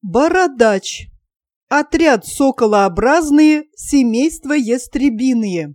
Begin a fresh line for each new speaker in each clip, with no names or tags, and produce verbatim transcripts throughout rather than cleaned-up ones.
Бородач. Отряд соколообразные, семейство ястребиные.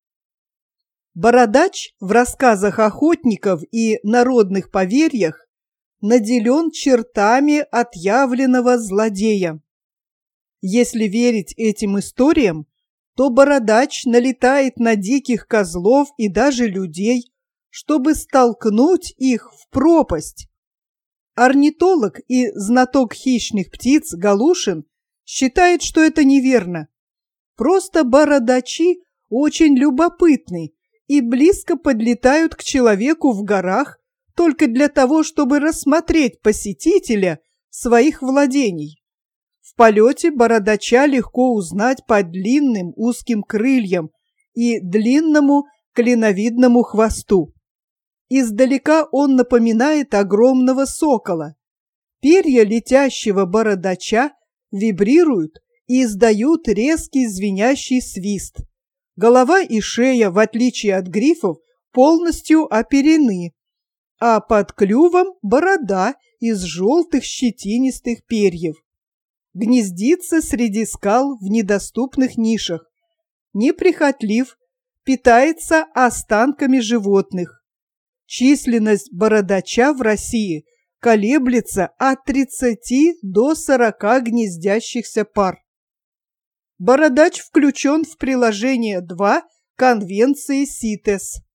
Бородач в рассказах охотников и народных поверьях наделен чертами отъявленного злодея. Если верить этим историям, то бородач налетает на диких козлов и даже людей, чтобы столкнуть их в пропасть. Орнитолог и знаток хищных птиц Галушин считает, что это неверно. Просто бородачи очень любопытны и близко подлетают к человеку в горах только для того, чтобы рассмотреть посетителя своих владений. В полете бородача легко узнать по длинным узким крыльям и длинному клиновидному хвосту. Издалека он напоминает огромного сокола. Перья летящего бородача вибрируют и издают резкий звенящий свист. Голова и шея, в отличие от грифов, полностью оперены, а под клювом борода из желтых щетинистых перьев. Гнездится среди скал в недоступных нишах. Неприхотлив, питается останками животных. Численность бородача в России колеблется от тридцати до сорока гнездящихся пар. Бородач включен в приложение два Конвенции СИТЕС.